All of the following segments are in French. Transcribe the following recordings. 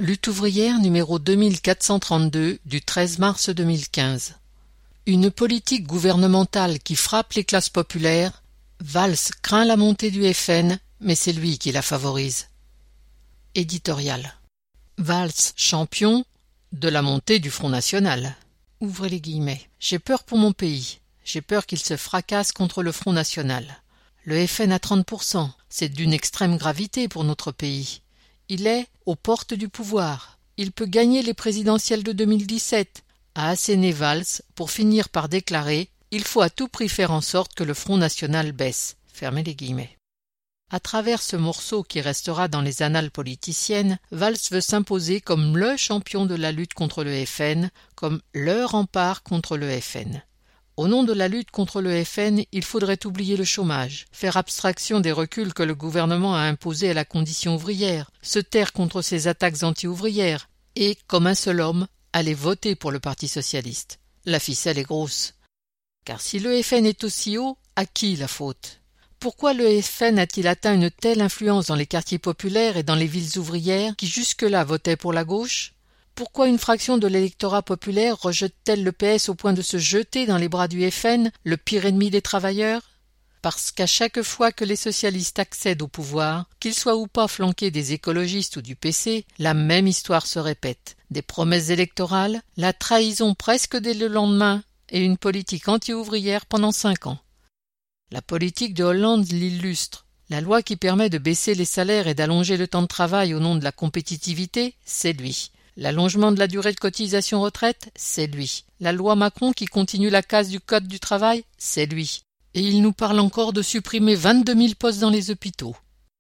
Lutte ouvrière numéro 2432 du 13 mars 2015. Une politique gouvernementale qui frappe les classes populaires. Valls craint la montée du FN, mais c'est lui qui la favorise. Éditorial. Valls, champion de la montée du Front National. Ouvrez les guillemets. J'ai peur pour mon pays. J'ai peur qu'il se fracasse contre le Front National. Le FN à 30%, c'est d'une extrême gravité pour notre pays. Il est aux portes du pouvoir. Il peut gagner les présidentielles de 2017, a asséné Valls pour finir par déclarer « Il faut à tout prix faire en sorte que le Front National baisse ». Fermez les guillemets. À travers ce morceau qui restera dans les annales politiciennes, Valls veut s'imposer comme le champion de la lutte contre le FN, comme le rempart contre le FN. Au nom de la lutte contre le FN, il faudrait oublier le chômage, faire abstraction des reculs que le gouvernement a imposés à la condition ouvrière, se taire contre ces attaques anti-ouvrières et, comme un seul homme, aller voter pour le Parti socialiste. La ficelle est grosse. Car si le FN est aussi haut, à qui la faute ? Pourquoi le FN a-t-il atteint une telle influence dans les quartiers populaires et dans les villes ouvrières qui jusque-là votaient pour la gauche ? Pourquoi une fraction de l'électorat populaire rejette-t-elle le PS au point de se jeter dans les bras du FN, le pire ennemi des travailleurs ? Parce qu'à chaque fois que les socialistes accèdent au pouvoir, qu'ils soient ou pas flanqués des écologistes ou du PC, la même histoire se répète. Des promesses électorales, la trahison presque dès le lendemain et une politique anti-ouvrière pendant 5 ans. La politique de Hollande l'illustre. La loi qui permet de baisser les salaires et d'allonger le temps de travail au nom de la compétitivité, c'est lui. L'allongement de la durée de cotisation retraite, c'est lui. La loi Macron qui continue la casse du code du travail, c'est lui. Et il nous parle encore de supprimer 22 000 postes dans les hôpitaux.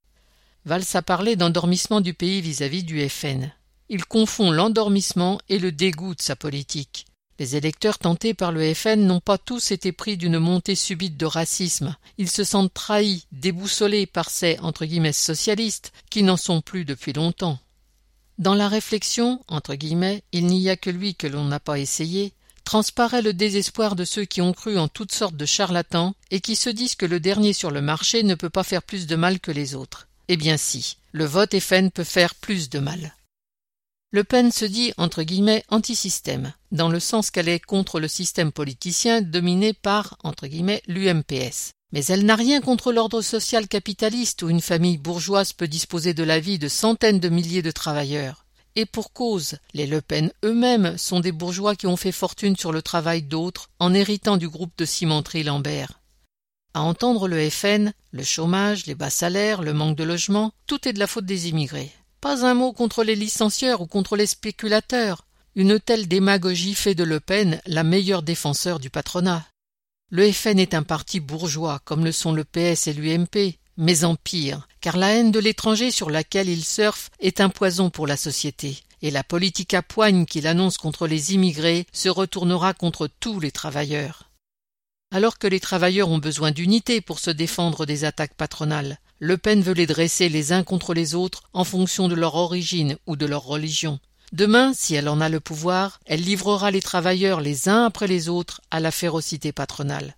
Valls a parlé d'endormissement du pays vis-à-vis du FN. Il confond l'endormissement et le dégoût de sa politique. Les électeurs tentés par le FN n'ont pas tous été pris d'une montée subite de racisme. Ils se sentent trahis, déboussolés par ces « socialistes » qui n'en sont plus depuis longtemps. Dans la réflexion, entre guillemets, il n'y a que lui que l'on n'a pas essayé, transparaît le désespoir de ceux qui ont cru en toutes sortes de charlatans et qui se disent que le dernier sur le marché ne peut pas faire plus de mal que les autres. Eh bien si, le vote FN peut faire plus de mal. Le Pen se dit, entre guillemets, anti-système, dans le sens qu'elle est contre le système politicien dominé par, entre guillemets, l'UMPS. Mais elle n'a rien contre l'ordre social capitaliste où une famille bourgeoise peut disposer de la vie de centaines de milliers de travailleurs. Et pour cause, les Le Pen eux-mêmes sont des bourgeois qui ont fait fortune sur le travail d'autres en héritant du groupe de cimenterie Lambert. À entendre le FN, le chômage, les bas salaires, le manque de logement, tout est de la faute des immigrés. Pas un mot contre les licencieurs ou contre les spéculateurs. Une telle démagogie fait de Le Pen la meilleure défenseur du patronat. Le FN est un parti bourgeois, comme le sont le PS et l'UMP, mais en pire, car la haine de l'étranger sur laquelle il surfe est un poison pour la société, et la politique à poigne qu'il annonce contre les immigrés se retournera contre tous les travailleurs. Alors que les travailleurs ont besoin d'unité pour se défendre des attaques patronales, Le Pen veut les dresser les uns contre les autres en fonction de leur origine ou de leur religion. Demain, si elle en a le pouvoir, elle livrera les travailleurs les uns après les autres à la férocité patronale.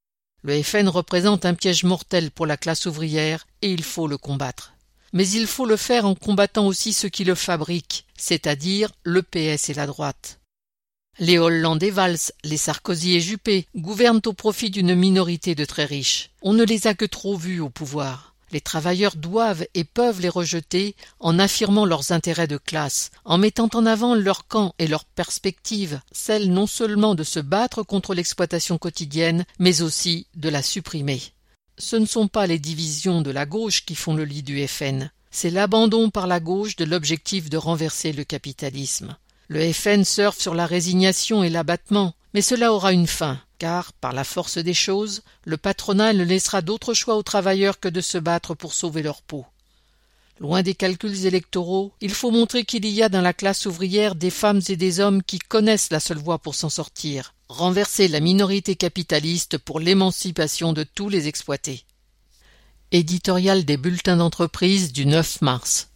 Le FN représente un piège mortel pour la classe ouvrière et il faut le combattre. Mais il faut le faire en combattant aussi ceux qui le fabriquent, c'est-à-dire le PS et la droite. Les Hollande et Valls, les Sarkozy et Juppé gouvernent au profit d'une minorité de très riches. On ne les a que trop vus au pouvoir. Les travailleurs doivent et peuvent les rejeter en affirmant leurs intérêts de classe, en mettant en avant leur camp et leur perspective, celle non seulement de se battre contre l'exploitation quotidienne, mais aussi de la supprimer. Ce ne sont pas les divisions de la gauche qui font le lit du FN, c'est l'abandon par la gauche de l'objectif de renverser le capitalisme. Le FN surfe sur la résignation et l'abattement, mais cela aura une fin. Car, par la force des choses, le patronat ne laissera d'autre choix aux travailleurs que de se battre pour sauver leur peau. Loin des calculs électoraux, il faut montrer qu'il y a dans la classe ouvrière des femmes et des hommes qui connaissent la seule voie pour s'en sortir, renverser la minorité capitaliste pour l'émancipation de tous les exploités. Éditorial des bulletins d'entreprise du 9 mars.